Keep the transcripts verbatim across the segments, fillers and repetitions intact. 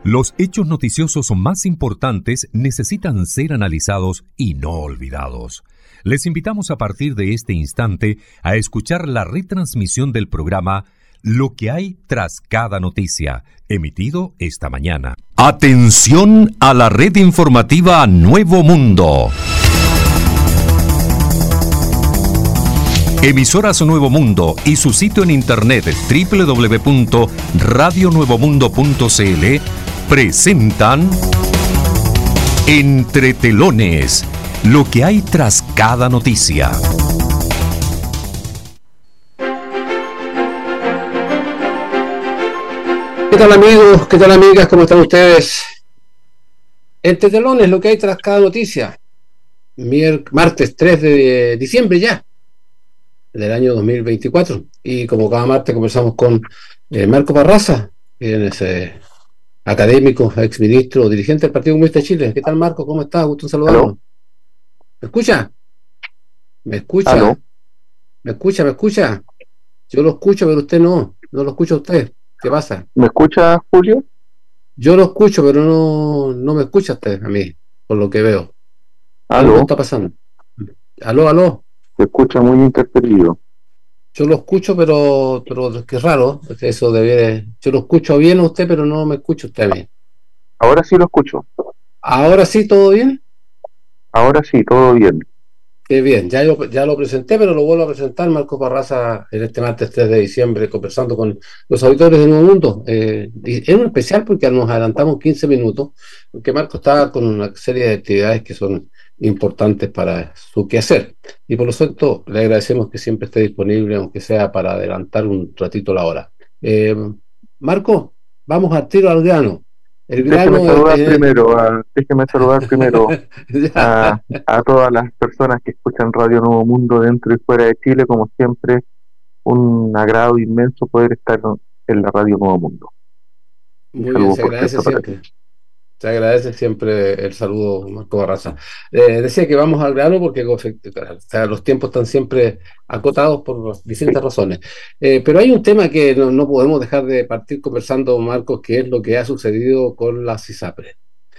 Los hechos noticiosos más importantes necesitan ser analizados y no olvidados. Les invitamos a partir de este instante a escuchar la retransmisión del programa Lo que hay tras cada noticia, emitido esta mañana. Atención a la red informativa Nuevo Mundo. Emisoras Nuevo Mundo y su sitio en internet doble u doble u doble u punto radio nuevo mundo punto c l presentan Entre Telones, lo que hay tras cada noticia. ¿Qué tal, amigos? ¿Qué tal, amigas? ¿Cómo están ustedes? Entre Telones, lo que hay tras cada noticia. Mier- martes tres de diciembre ya, del año dos mil veinticuatro. Y como cada martes conversamos con eh, Marco Barraza, quien es eh, académico, exministro, dirigente del Partido Comunista de Chile. ¿Qué tal, Marco? ¿Cómo estás? Gusto en saludarlo. ¿Aló? ¿Me escucha? ¿Me escucha? ¿Aló? ¿Me escucha? ¿Me escucha? Yo lo escucho, pero usted no. No lo escucha usted. ¿Qué pasa? ¿Me escucha, Julio? Yo lo escucho, pero no, no me escucha usted a mí, por lo que veo. Algo ¿Aló? está pasando. Aló, aló. Se escucha muy interferido. Yo lo escucho, pero, pero qué raro. Eso debe. Yo lo escucho bien a usted, pero no me escucha usted a mí. Ahora sí lo escucho. Ahora sí, ¿todo bien? Ahora sí, todo bien. Qué bien. Ya lo, ya lo presenté, pero lo vuelvo a presentar, Marco Barraza, en este martes tres de diciembre, conversando con los auditores de Nuevo Mundo. Eh, y es un especial porque nos adelantamos quince minutos, porque Marco está con una serie de actividades que son importantes para su quehacer. Y por lo tanto, le agradecemos que siempre esté disponible, aunque sea para adelantar un ratito la hora. Eh, Marco, vamos al tiro al grano. El grano Déjeme saludar es, primero, a, déjeme saludar primero Ya. a, a todas las personas que escuchan Radio Nuevo Mundo dentro y fuera de Chile. Como siempre, un agrado inmenso poder estar en la Radio Nuevo Mundo. Muy bien, Saludos, se por agradece cierto, para siempre. Se agradece siempre el saludo, Marco Barraza. Eh, decía que vamos al grano porque o sea, los tiempos están siempre acotados por distintas razones. Eh, pero hay un tema que no, no podemos dejar de partir conversando, Marcos, que es lo que ha sucedido con las ISAPRES.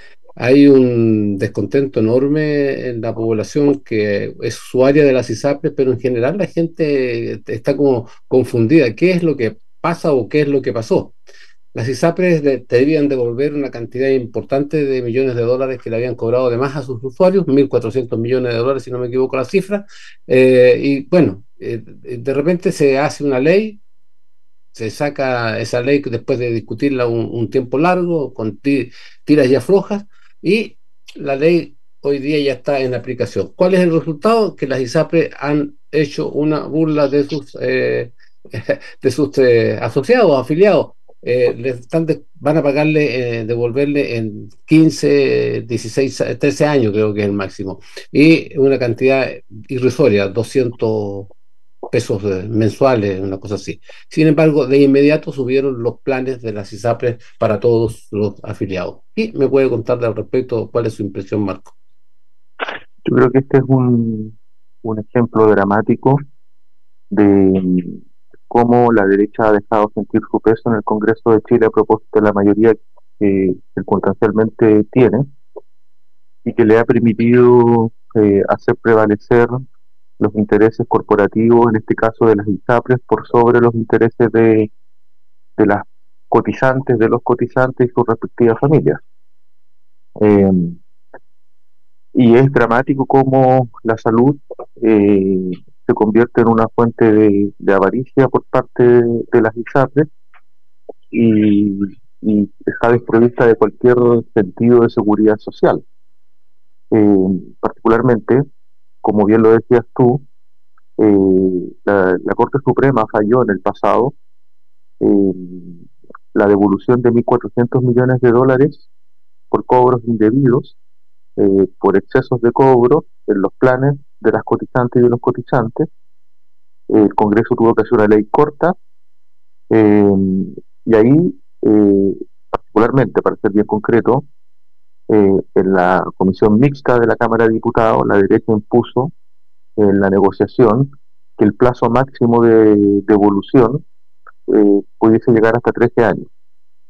Hay un descontento enorme en la población que es usuaria de las ISAPRES, pero en general la gente está como confundida. ¿Qué es lo que pasa o qué es lo que pasó? Las ISAPRES de, debían devolver una cantidad importante de millones de dólares que le habían cobrado de más a sus usuarios, mil cuatrocientos millones de dólares, si no me equivoco la cifra, eh, y bueno, eh, de repente se hace una ley, se saca esa ley después de discutirla un, un tiempo largo, con ti, tiras y aflojas, y la ley hoy día ya está en aplicación. ¿Cuál es el resultado? Que las ISAPRES han hecho una burla de sus, eh, de sus eh, asociados, afiliados. Eh, les están de, van a pagarle, eh, devolverle en quince, dieciséis, trece años, creo que es el máximo, y una cantidad irrisoria, doscientos pesos eh, mensuales, una cosa así. Sin embargo, de inmediato subieron los planes de las ISAPRES para todos los afiliados. ¿Y me puede contar al respecto cuál es su impresión, Marco? Yo creo que este es un, un ejemplo dramático de cómo la derecha ha dejado sentir su peso en el Congreso de Chile a propósito de la mayoría que circunstancialmente tiene y que le ha permitido eh, hacer prevalecer los intereses corporativos, en este caso de las ISAPRES, por sobre los intereses de, de las cotizantes, de los cotizantes y sus respectivas familias. Eh, y es dramático cómo la salud eh, se convierte en una fuente de, de avaricia por parte de, de las ISAPRES y, y está desprovista de cualquier sentido de seguridad social. Eh, particularmente, como bien lo decías tú, eh, la, la Corte Suprema falló en el pasado eh, la devolución de mil cuatrocientos millones de dólares por cobros indebidos, eh, por excesos de cobro en los planes de las cotizantes y de los cotizantes. El Congreso tuvo que hacer una ley corta eh, y ahí, eh, particularmente, para ser bien concreto, eh, en la comisión mixta de la Cámara de Diputados, la derecha impuso en la negociación que el plazo máximo de devolución eh, pudiese llegar hasta trece años.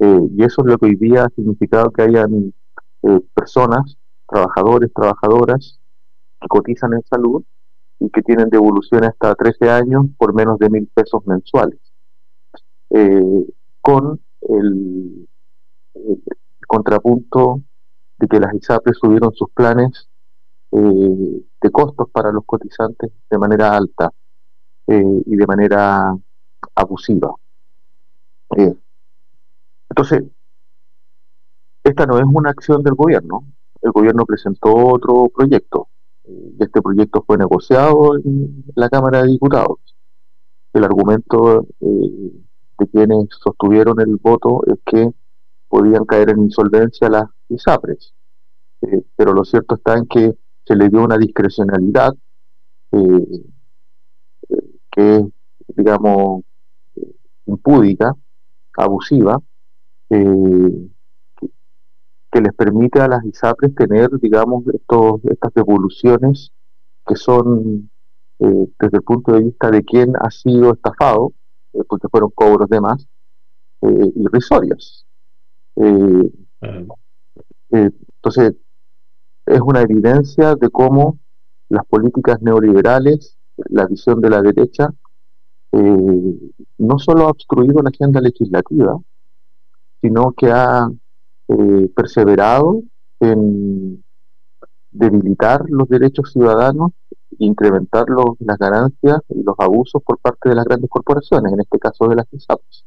Eh, y eso es lo que hoy día ha significado que hayan eh, personas, trabajadores, trabajadoras, que cotizan en salud y que tienen devoluciones hasta trece años por menos de mil pesos mensuales, eh, con el, el contrapunto de que las ISAPRES subieron sus planes eh, de costos para los cotizantes de manera alta eh, y de manera abusiva. Eh, entonces, esta no es una acción del gobierno. El gobierno presentó otro proyecto. Eh, y este proyecto fue negociado en la Cámara de Diputados. El argumento eh, de quienes sostuvieron el voto es que podían caer en insolvencia las ISAPRES. Eh, pero lo cierto está en que se le dio una discrecionalidad eh, que es, digamos, impúdica, abusiva, eh, que les permite a las ISAPRES tener, digamos, estos, estas devoluciones que son, eh, desde el punto de vista de quién ha sido estafado, eh, porque fueron cobros de más, eh, irrisorias. Eh, Uh, eh, entonces, es una evidencia de cómo las políticas neoliberales, la visión de la derecha, eh, no solo ha obstruido la agenda legislativa, sino que ha eh, perseverado en debilitar los derechos ciudadanos, incrementar los, las ganancias y los abusos por parte de las grandes corporaciones, en este caso de las ISAPRES.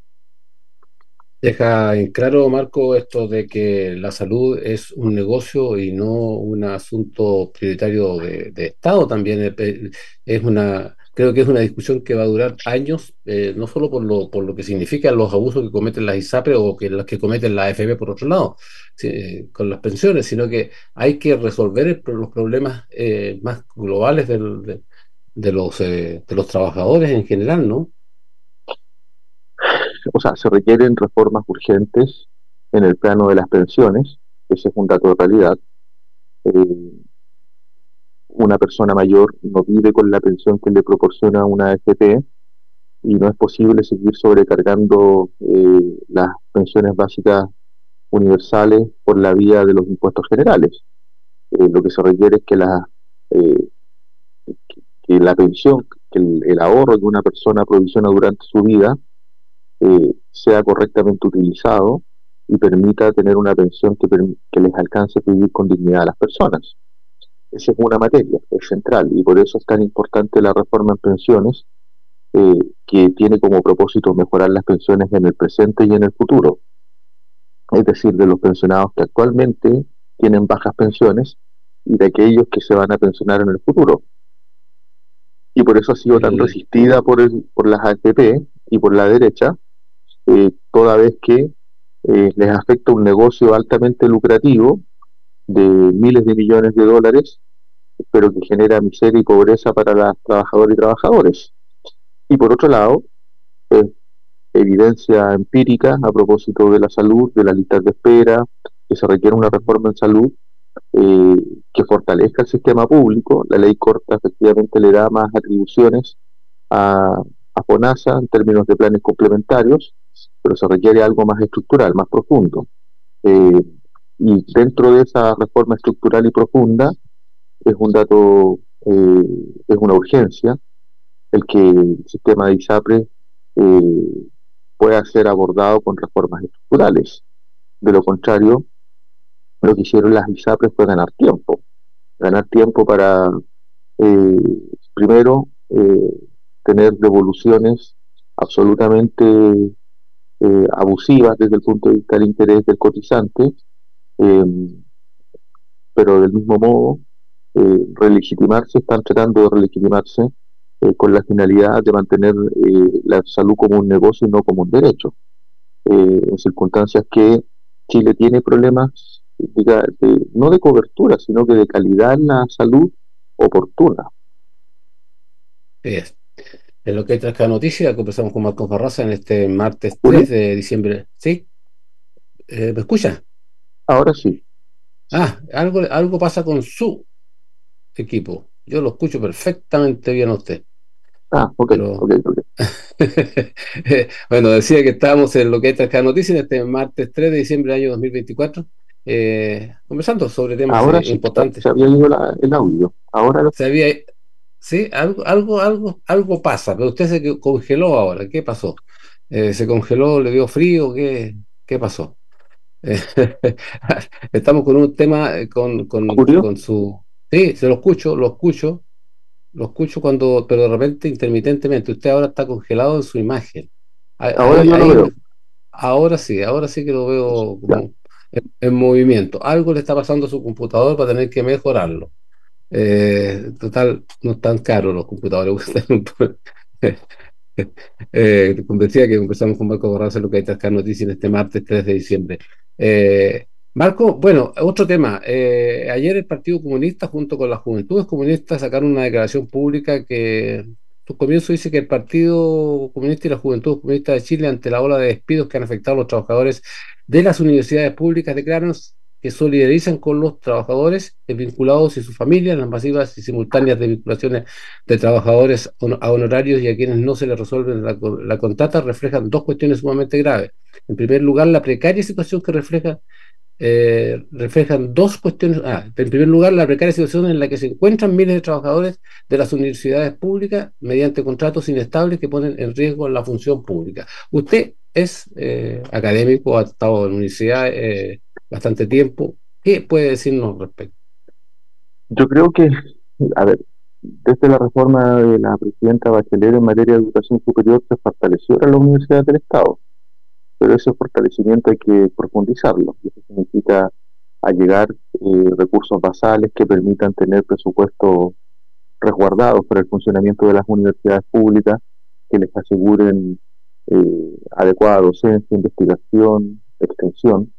Deja en claro, Marco, esto de que la salud es un negocio y no un asunto prioritario de, de Estado también. eh, Es una, creo que es una discusión que va a durar años, eh, no solo por lo, por lo que significan los abusos que cometen las ISAPRES o que los que cometen la A F P por otro lado, sí, eh, con las pensiones, sino que hay que resolver el- los problemas eh, más globales del- de, de los, eh, de los trabajadores en general, ¿no? O sea, se requieren reformas urgentes en el plano de las pensiones, ese es un dato de realidad. Eh, una persona mayor no vive con la pensión que le proporciona una A F P y no es posible seguir sobrecargando eh, las pensiones básicas universales por la vía de los impuestos generales. Eh, lo que se requiere es que la, eh, que la pensión, que el, el ahorro que una persona provisiona durante su vida eh, sea correctamente utilizado y permita tener una pensión que, que les alcance a vivir con dignidad a las personas. Esa es una materia, es central, y por eso es tan importante la reforma en pensiones, eh, que tiene como propósito mejorar las pensiones en el presente y en el futuro. Es decir, de los pensionados que actualmente tienen bajas pensiones y de aquellos que se van a pensionar en el futuro. Y por eso ha sido tan El, resistida por, el, por las A F P y por la derecha, eh, toda vez que eh, les afecta un negocio altamente lucrativo de miles de millones de dólares, pero que genera miseria y pobreza para las trabajadoras y trabajadores. Y por otro lado, eh, evidencia empírica a propósito de la salud, de las listas de espera, que se requiere una reforma en salud eh, que fortalezca el sistema público. La ley corta efectivamente le da más atribuciones a, a FONASA en términos de planes complementarios, pero se requiere algo más estructural, más profundo. Eh, y dentro de esa reforma estructural y profunda es un dato, eh, es una urgencia el que el sistema de ISAPRE eh, pueda ser abordado con reformas estructurales. De lo contrario, lo que hicieron las ISAPRES fue ganar tiempo, ganar tiempo para, eh, primero, eh, tener devoluciones absolutamente eh, abusivas desde el punto de vista del interés del cotizante, eh, pero del mismo modo, eh, relegitimarse, están tratando de relegitimarse eh, con la finalidad de mantener eh, la salud como un negocio y no como un derecho, eh, en circunstancias que Chile tiene problemas, diga, de, no de cobertura, sino que de calidad en la salud oportuna. es, en lo que trae cada noticia, conversamos con Marcos Barraza en este martes Julio, tres de diciembre. ¿Sí? Eh, ¿me escucha? ahora sí. Ah, algo, algo pasa con su equipo. Yo lo escucho perfectamente bien a usted. Ah, ok, Pero, ok, ok. bueno, decía que estábamos en lo que es Trascada Noticias en este martes tres de diciembre del año dos mil veinticuatro, eh, conversando sobre temas Ahora eh, sí, se, importantes. se había ido la- el audio. Ahora lo- Se había, sí, algo, algo, algo, algo pasa, pero usted se que- congeló ahora. ¿Qué pasó? Eh, ¿se congeló? ¿Le dio frío? ¿Qué, qué pasó? Eh, Estamos con un tema eh, con, con, Julio, con su... Sí, se lo escucho, lo escucho, lo escucho cuando, pero de repente intermitentemente. Usted ahora está congelado en su imagen. ahora Ahí, yo lo ahí, veo. ahora sí, ahora sí que lo veo Ya. como en, en movimiento. Algo le está pasando a su computador para tener que mejorarlo. Eh, total, no están caros los computadores. Eh, como decía que empezamos con Marco Borraza, lo que hay que noticias en este martes tres de diciembre. Eh, Marco, bueno, otro tema. Eh, ayer el Partido Comunista, junto con las Juventudes Comunistas, sacaron una declaración pública que su comienzo dice que el Partido Comunista y las Juventudes Comunistas de Chile, ante la ola de despidos que han afectado a los trabajadores de las universidades públicas, declaran que solidarizan con los trabajadores vinculados y sus familias, las masivas y simultáneas desvinculaciones de trabajadores a honorarios y a quienes no se les resuelve la, la contrata, reflejan dos cuestiones sumamente graves. En primer lugar, la precaria situación que refleja, eh, reflejan dos cuestiones. Ah, en primer lugar, la precaria situación en la que se encuentran miles de trabajadores de las universidades públicas mediante contratos inestables que ponen en riesgo la función pública. Usted es eh, académico, ha estado en la universidad eh, bastante tiempo. ¿Qué puede decirnos al respecto? Yo creo que, a ver, desde la reforma de la presidenta Bachelet en materia de educación superior se fortaleció a la Universidad del Estado, pero ese fortalecimiento hay que profundizarlo. Y eso significa allegar eh, recursos basales que permitan tener presupuestos resguardados para el funcionamiento de las universidades públicas, que les aseguren eh, adecuada docencia, investigación, extensión.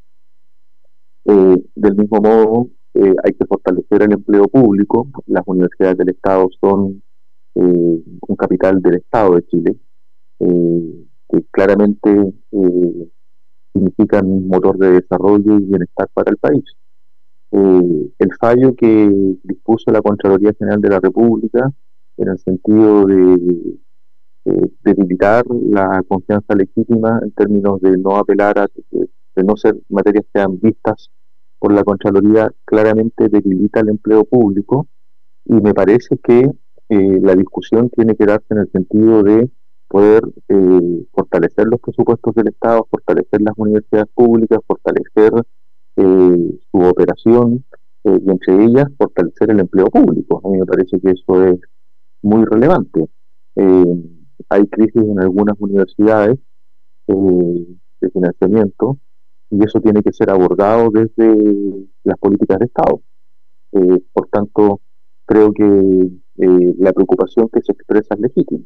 Eh, del mismo modo, eh, hay que fortalecer el empleo público. Las universidades del Estado son eh, un capital del Estado de Chile, eh, que claramente eh, significan un motor de desarrollo y bienestar para el país. Eh, el fallo que dispuso la Contraloría General de la República en el sentido de eh, debilitar la confianza legítima en términos de no apelar a, de, de no ser materias que sean vistas por la Contraloría, claramente debilita el empleo público y me parece que eh, la discusión tiene que darse en el sentido de poder eh, fortalecer los presupuestos del Estado, fortalecer las universidades públicas, fortalecer eh, su operación eh, y entre ellas fortalecer el empleo público. A mí me parece que eso es muy relevante. Eh, hay crisis en algunas universidades eh, de financiamiento y eso tiene que ser abordado desde las políticas de Estado. Eh, por tanto, creo que eh, la preocupación que se expresa es legítima.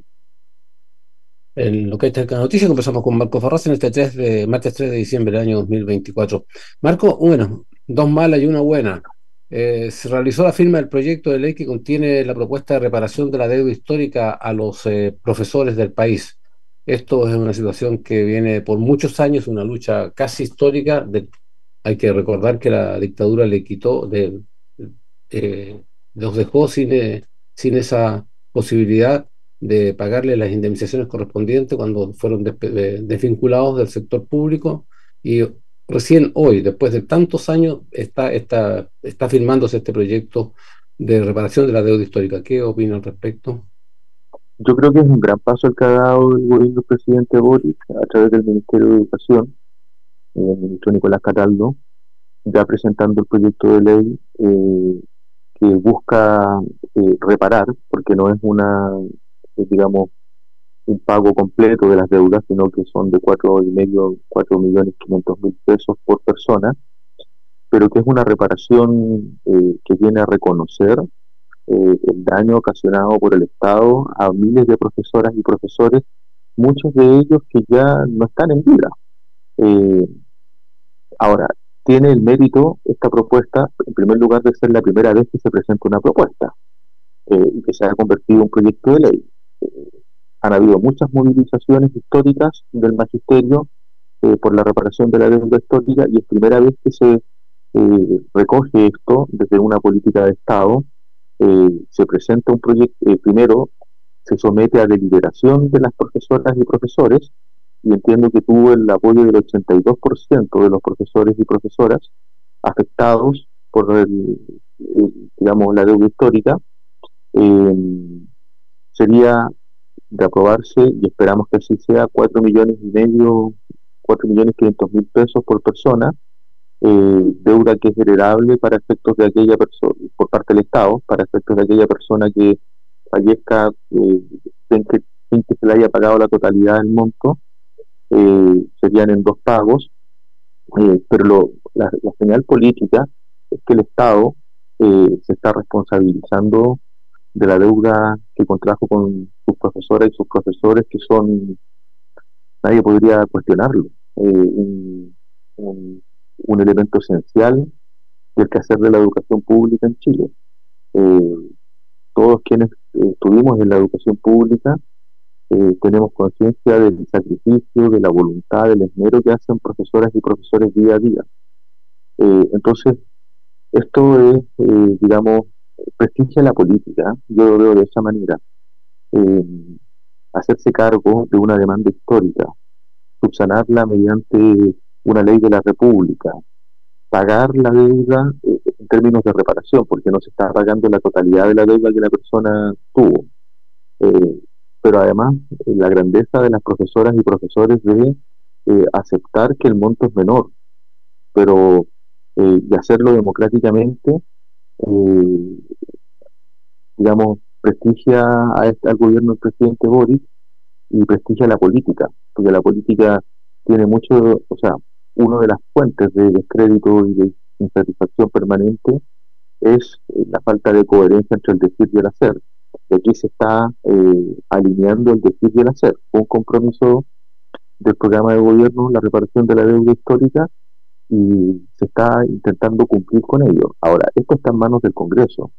En lo que está en la noticia, conversamos con Marco Farraz en este tres de, martes tres de diciembre del año dos mil veinticuatro. Marco, bueno, dos malas y una buena. Eh, se realizó la firma del proyecto de ley que contiene la propuesta de reparación de la deuda histórica a los eh, profesores del país. Esto es una situación que viene por muchos años, una lucha casi histórica. De, hay que recordar que la dictadura le quitó, de, eh, los dejó sin, eh, sin esa posibilidad de pagarle las indemnizaciones correspondientes cuando fueron despe- desvinculados del sector público, y recién hoy, después de tantos años, está, está, está firmándose este proyecto de reparación de la deuda histórica. ¿Qué opina al respecto? Yo creo que es un gran paso el que ha dado el gobierno del presidente Boric a través del Ministerio de Educación, eh, el ministro Nicolás Cataldo, ya presentando el proyecto de ley eh, que busca eh, reparar, porque no es una, eh, digamos, un pago completo de las deudas, sino que son de cuatro y medio, cuatro millones quinientos mil pesos por persona, pero que es una reparación eh, que viene a reconocer eh, el daño ocasionado por el Estado a miles de profesoras y profesores, muchos de ellos que ya no están en vida. Eh, ahora, tiene el mérito esta propuesta, en primer lugar, de ser la primera vez que se presenta una propuesta eh, y que se ha convertido en un proyecto de ley. Eh, han habido muchas movilizaciones históricas del magisterio eh, por la reparación de la deuda histórica y es primera vez que se eh, recoge esto desde una política de Estado. Eh, se presenta un proyecto, eh, primero se somete a deliberación de las profesoras y profesores, y entiendo que tuvo el apoyo del ochenta y dos por ciento de los profesores y profesoras afectados por el, el, digamos, la deuda histórica. Eh, sería de aprobarse, y esperamos que así sea, cuatro millones y medio, cuatro millones quinientos mil pesos por persona, eh, deuda que es heredable para efectos de aquella persona, por parte del Estado, para efectos de aquella persona que fallezca eh, sin, que, sin que se le haya pagado la totalidad del monto. Eh, serían en dos pagos, eh, pero lo, la, la señal política es que el Estado eh, se está responsabilizando de la deuda que contrajo con sus profesoras y sus profesores, que son, nadie podría cuestionarlo, eh, un, un, un elemento esencial del quehacer de la educación pública en Chile. Eh, todos quienes eh, estuvimos en la educación pública eh, tenemos conciencia del sacrificio, de la voluntad, del esmero que hacen profesoras y profesores día a día. Eh, entonces, esto es, eh, digamos, prestigia la política, yo lo veo de esa manera. Eh, hacerse cargo de una demanda histórica, subsanarla mediante una ley de la República, pagar la deuda eh, en términos de reparación, porque no se está pagando la totalidad de la deuda que la persona tuvo. Eh, pero además, eh, la grandeza de las profesoras y profesores de eh, aceptar que el monto es menor, pero eh, y hacerlo democráticamente, eh, digamos, prestigia a este, al gobierno del presidente Boric, y prestigia la política, porque la política tiene mucho, o sea, una de las fuentes de descrédito y de insatisfacción permanente es eh, la falta de coherencia entre el decir y el hacer. Y aquí se está eh, alineando el decir y el hacer, un compromiso del programa de gobierno, la reparación de la deuda histórica, y se está intentando cumplir con ello. Ahora, esto está en manos del Congreso.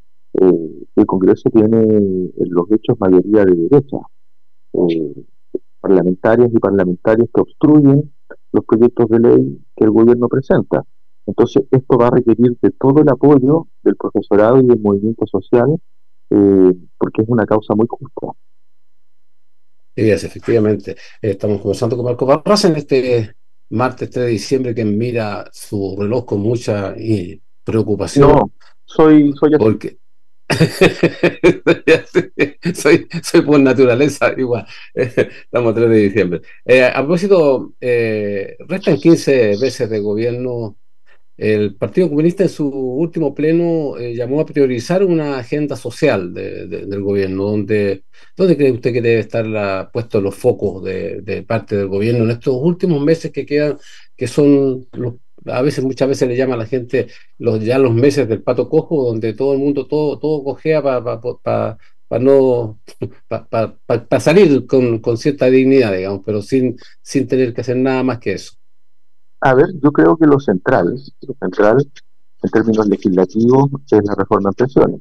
Eh, el Congreso tiene en los hechos mayoría de derecha, eh, parlamentarias y parlamentarios que obstruyen los proyectos de ley que el gobierno presenta. Entonces, esto va a requerir de todo el apoyo del profesorado y del movimiento social, eh, porque es una causa muy justa. Sí, es, efectivamente. Eh, estamos conversando con Marco Barraza en este martes tres de diciembre, que mira su reloj con mucha y preocupación. No, soy, soy así. Porque soy, soy por naturaleza igual. Estamos a tres de diciembre. Eh, a propósito, eh, restan quince meses de gobierno. El Partido Comunista en su último pleno eh, llamó a priorizar una agenda social de, de, del gobierno. Donde, ¿Dónde cree usted que debe estar la, puestos los focos de, de parte del gobierno en estos últimos meses que quedan, que son los, a veces, muchas veces le llama a la gente los, ya los meses del pato cojo, donde todo el mundo, todo, todo cojea para pa, pa, pa, pa no para pa, pa, pa salir con, con cierta dignidad, digamos, pero sin, sin tener que hacer nada más que eso? A ver, yo creo que lo central, lo central en términos legislativos es la reforma en pensiones.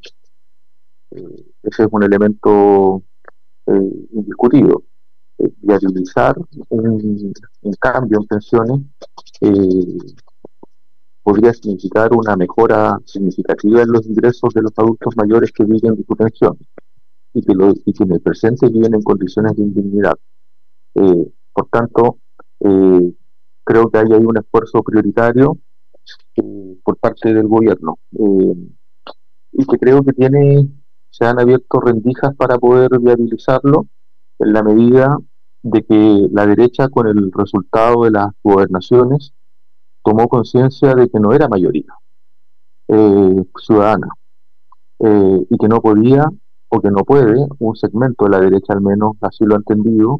Eh, ese es un elemento eh, indiscutido. Eh, viabilizar un, un cambio en pensiones eh, podría significar una mejora significativa en los ingresos de los adultos mayores que viven de su pensión y que, lo, y que en el presente viven en condiciones de indignidad. Eh, por tanto, eh, creo que hay ahí un esfuerzo prioritario eh, por parte del gobierno, eh, y que creo que tiene, se han abierto rendijas para poder viabilizarlo en la medida de que la derecha, con el resultado de las gobernaciones, tomó conciencia de que no era mayoría eh, ciudadana, eh, y que no podía o que no puede, un segmento de la derecha al menos así lo ha entendido,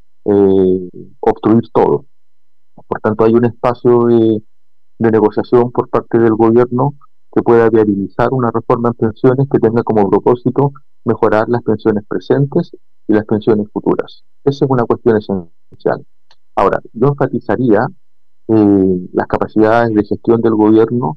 eh, obstruir todo. Por tanto, hay un espacio de, de negociación por parte del gobierno que pueda viabilizar una reforma en pensiones que tenga como propósito mejorar las pensiones presentes y las pensiones futuras. Esa es una cuestión esencial. Ahora, yo enfatizaría eh, las capacidades de gestión del gobierno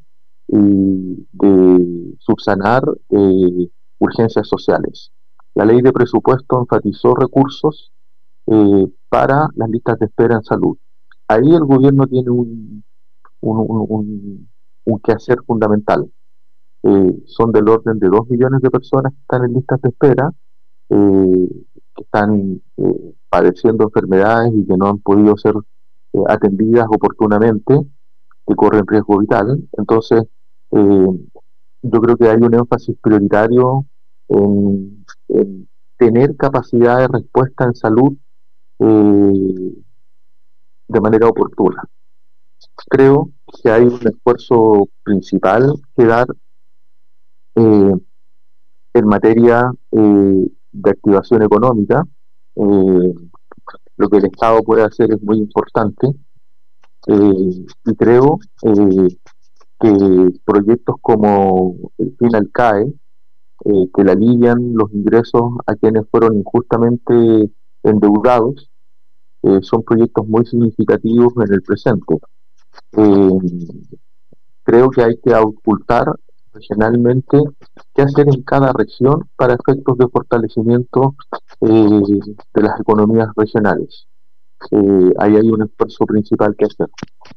y de subsanar eh, urgencias sociales. La ley de presupuesto enfatizó recursos eh, para las listas de espera en salud. Ahí el gobierno tiene un, un, un, un, un quehacer fundamental. Eh, son del orden de dos millones de personas que están en listas de espera, eh, que están eh, padeciendo enfermedades y que no han podido ser eh, atendidas oportunamente, que corren riesgo vital. Entonces, eh, yo creo que hay un énfasis prioritario en, en tener capacidad de respuesta en salud eh, de manera oportuna. Creo que hay un esfuerzo principal que dar eh, en materia eh, de activación económica. Eh, lo que el Estado puede hacer es muy importante, eh, y creo eh, que proyectos como el Final CAE, eh, que le alivian los ingresos a quienes fueron injustamente endeudados, eh, son proyectos muy significativos en el presente. Eh, creo que hay que ocultar regionalmente qué hacer en cada región para efectos de fortalecimiento eh, de las economías regionales. Eh, ahí hay un esfuerzo principal que hacer.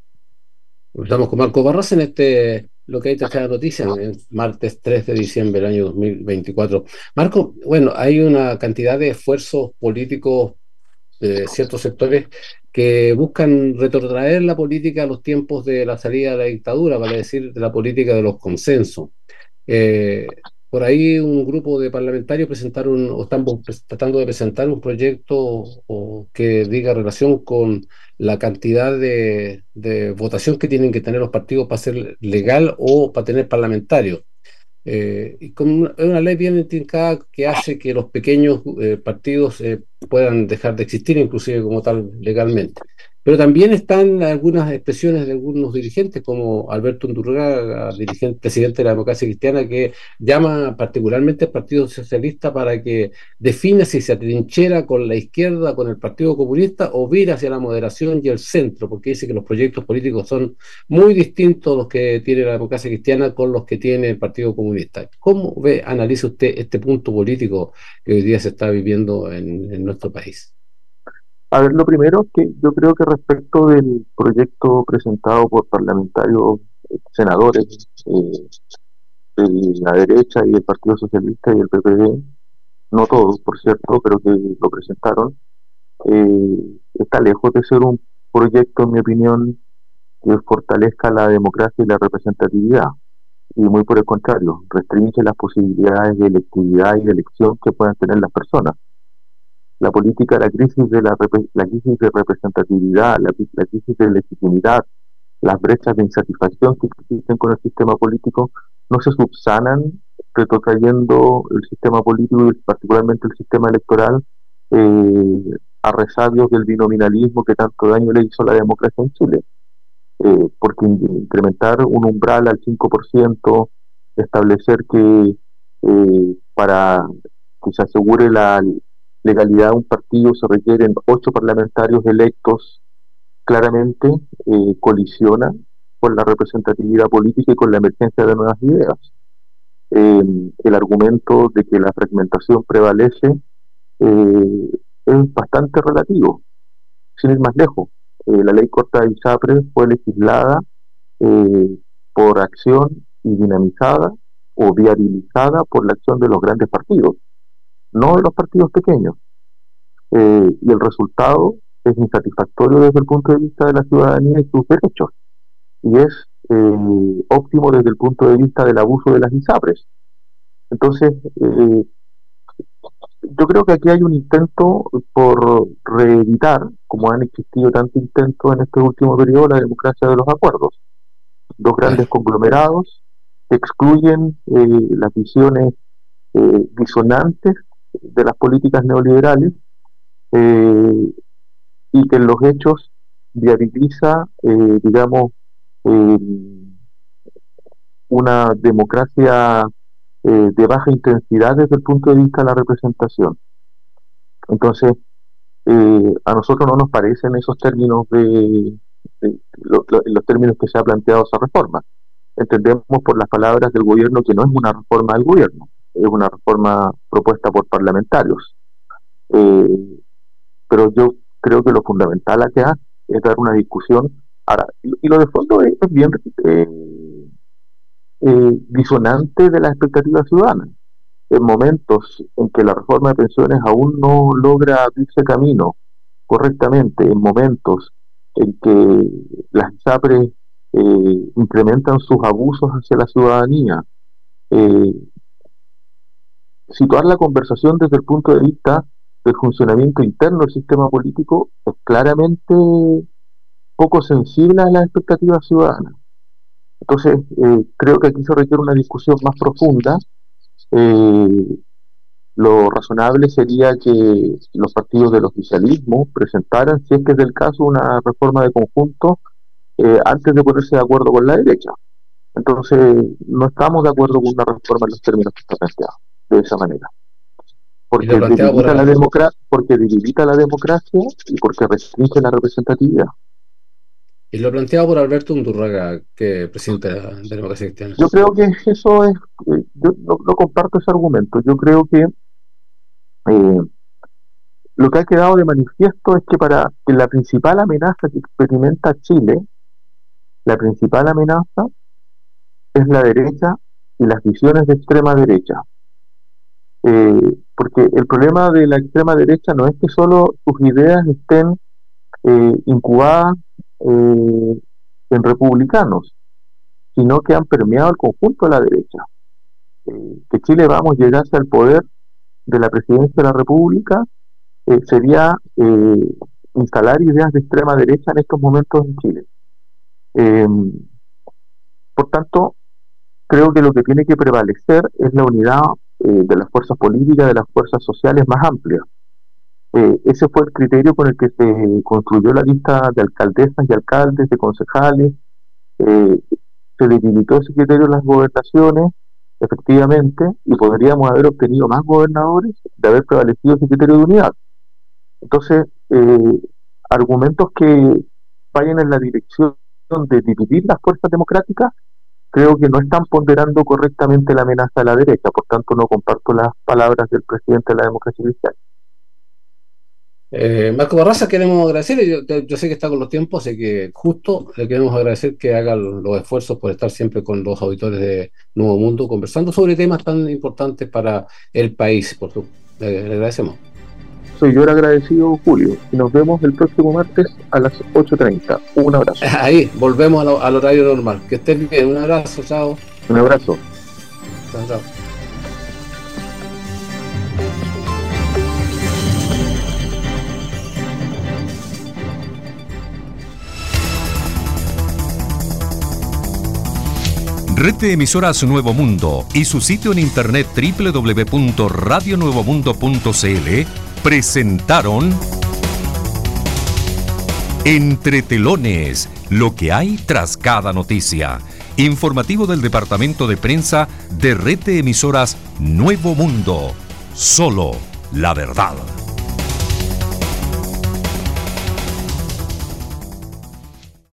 Estamos con Marco Barraza en este, lo que hay esta noticia, el martes tres de diciembre del año dos mil veinticuatro. Marco, bueno, hay una cantidad de esfuerzos políticos de ciertos sectores que buscan retrotraer la política a los tiempos de la salida de la dictadura, vale decir, de la política de los consensos. Eh, por ahí un grupo de parlamentarios presentaron o están pres- tratando de presentar un proyecto o, que diga relación con la cantidad de, de votación que tienen que tener los partidos para ser legal o para tener parlamentarios. Eh, y con una, una ley bien intrincada que hace que los pequeños eh, partidos eh, puedan dejar de existir, inclusive como tal legalmente. Pero también están algunas expresiones de algunos dirigentes, como Alberto Undurraga, dirigente, presidente de la Democracia Cristiana, que llama particularmente al Partido Socialista para que defina si se atrinchera con la izquierda, con el Partido Comunista, o vira hacia la moderación y el centro, porque dice que los proyectos políticos son muy distintos los que tiene la Democracia Cristiana con los que tiene el Partido Comunista. ¿Cómo ve, analiza usted este punto político que hoy día se está viviendo en, en nuestro país? A ver, lo primero que yo creo que respecto del proyecto presentado por parlamentarios, eh, senadores eh, de la derecha y del Partido Socialista y el P P D, no todos, por cierto, pero que lo presentaron, eh, está lejos de ser un proyecto, en mi opinión, que fortalezca la democracia y la representatividad, y muy por el contrario, restringe las posibilidades de electividad y de elección que puedan tener las personas. La política, la crisis de la, la crisis de representatividad, la, la crisis de legitimidad, las brechas de insatisfacción que existen con el sistema político no se subsanan retrotrayendo el sistema político y particularmente el sistema electoral eh, a resabios del binominalismo que tanto daño le hizo a la democracia en Chile. Eh, porque incrementar un umbral al cinco por ciento, establecer que eh, para que se asegure la legalidad de un partido se requieren ocho parlamentarios electos, claramente eh, colisiona con la representatividad política y con la emergencia de nuevas ideas. Eh, el argumento de que la fragmentación prevalece eh, es bastante relativo, sin ir más lejos. Eh, la ley corta de ISAPRE fue legislada eh, por acción y dinamizada o viabilizada por la acción de los grandes partidos, no de los partidos pequeños. Eh, y el resultado es insatisfactorio desde el punto de vista de la ciudadanía y sus derechos, y es eh, óptimo desde el punto de vista del abuso de las ISAPRES. Entonces, eh, yo creo que aquí hay un intento por reeditar, como han existido tantos intentos en este último periodo, la democracia de los acuerdos. Dos grandes conglomerados que excluyen eh, las visiones eh, disonantes de las políticas neoliberales eh, y que en los hechos viabiliza, eh, digamos, eh, una democracia eh, de baja intensidad desde el punto de vista de la representación. Entonces, eh, a nosotros no nos parecen esos términos de, de lo, lo, los términos que se ha planteado esa reforma. Entendemos por las palabras del gobierno que no es una reforma del gobierno, es una reforma propuesta por parlamentarios. Eh, pero yo creo que lo fundamental acá es dar una discusión. Ahora, y, y lo de fondo es, es bien eh, eh, disonante de las expectativas ciudadanas. en momentos en que la reforma de pensiones aún no logra abrirse camino correctamente, en momentos en que las ISAPRES eh, incrementan sus abusos hacia la ciudadanía, eh, situar la conversación desde el punto de vista del funcionamiento interno del sistema político es claramente poco sensible a las expectativas ciudadanas. Entonces, eh, creo que aquí se requiere una discusión más profunda. Eh, lo razonable sería que los partidos del oficialismo presentaran, si es que es del caso, una reforma de conjunto eh, antes de ponerse de acuerdo con la derecha. Entonces, no estamos de acuerdo con una reforma en los términos que está planteada de esa manera. Porque debilita, por la democra- porque debilita la democracia y porque restringe la representatividad. Y lo planteado por Alberto Undurraga, que presidente de la Democracia Cristiana. Yo creo que eso es, eh, yo no, no comparto ese argumento. Yo creo que eh, lo que ha quedado de manifiesto es que para que la principal amenaza que experimenta Chile, la principal amenaza es la derecha y las visiones de extrema derecha. Eh, porque el problema de la extrema derecha no es que solo sus ideas estén eh, incubadas eh, en republicanos, sino que han permeado el conjunto de la derecha. Eh, que Chile Vamos llegase al poder de la presidencia de la República eh, sería eh, instalar ideas de extrema derecha en estos momentos en Chile. Eh, por tanto, creo que lo que tiene que prevalecer es la unidad eh, de las fuerzas políticas, de las fuerzas sociales más amplias. Eh, ese fue el criterio con el que se construyó la lista de alcaldesas y alcaldes, de concejales. Eh, se debilitó ese criterio en las gobernaciones, efectivamente, y podríamos haber obtenido más gobernadores de haber prevalecido ese criterio de unidad. Entonces, eh, argumentos que vayan en la dirección de dividir las fuerzas democráticas, creo que no están ponderando correctamente la amenaza de la derecha. Por tanto, no comparto las palabras del presidente de la Democracia Cristiana. Eh, Marco Barraza, queremos agradecer, yo, yo sé que está con los tiempos, así que justo le queremos agradecer que haga los esfuerzos por estar siempre con los auditores de Nuevo Mundo, conversando sobre temas tan importantes para el país. Por su, le, le agradecemos. Soy yo el agradecido, Julio, y nos vemos el próximo martes a las ocho treinta. Un abrazo. Ahí, volvemos al, al horario normal. Que estén bien, un abrazo, chao. Un abrazo. Chao, chao. Red de Emisoras Nuevo Mundo y su sitio en internet doble u doble u doble u punto radio nuevo mundo punto c l presentaron Entre Telones, lo que hay tras cada noticia. Informativo del Departamento de Prensa de Red de Emisoras Nuevo Mundo. Solo la verdad.